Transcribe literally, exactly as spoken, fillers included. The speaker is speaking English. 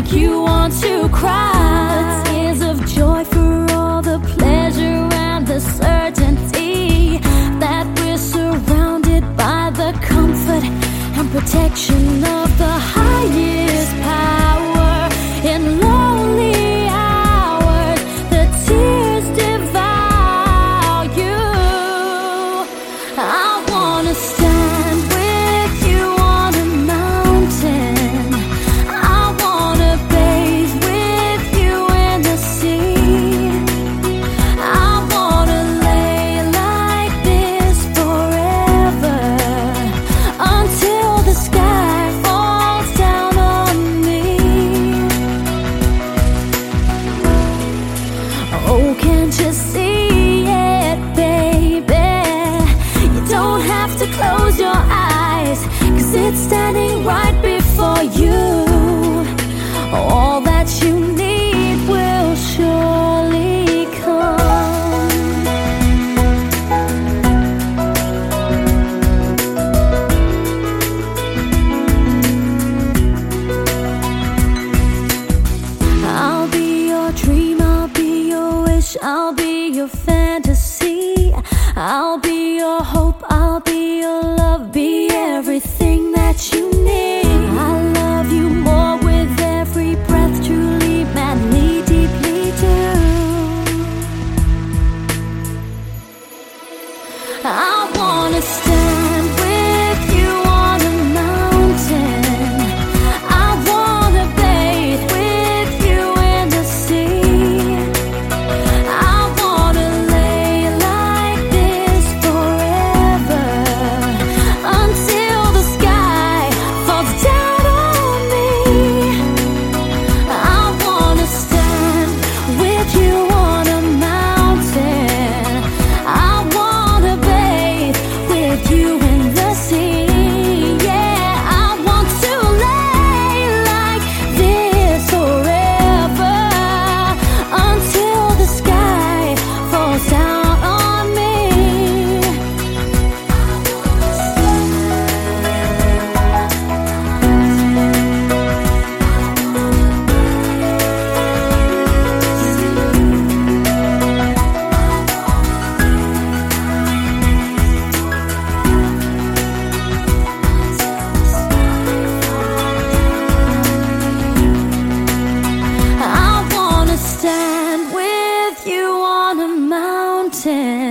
you want to cry. The tears of joy for all the pleasure and the certainty that we're surrounded by the comfort and protection of the highest power. In lonely hours, the tears devour you. I wanna stand with you on a mountain. I wanna bathe with you in the sea. I wanna lay like this forever, until the sky falls down on me. Oh, can't you see it, baby? You don't have to close your eyes, 'cause it's standing right before you. All that you need will surely come. I'll be your dream, I'll be your wish, I'll be your fantasy. I'll be your hope, I'll be your love, be everything that you need. I love you more with every breath, truly, madly, deeply do. I wanna stand with you on a mountain. I wanna bathe with you in the sea. I wanna lay like this forever, until the sky falls down on me. I wanna stand with you on a mountain. I wanna bathe with you in the sea. Yeah, I want to lay like this forever, until the sky falls down on me. I wanna stand with you on a mountain.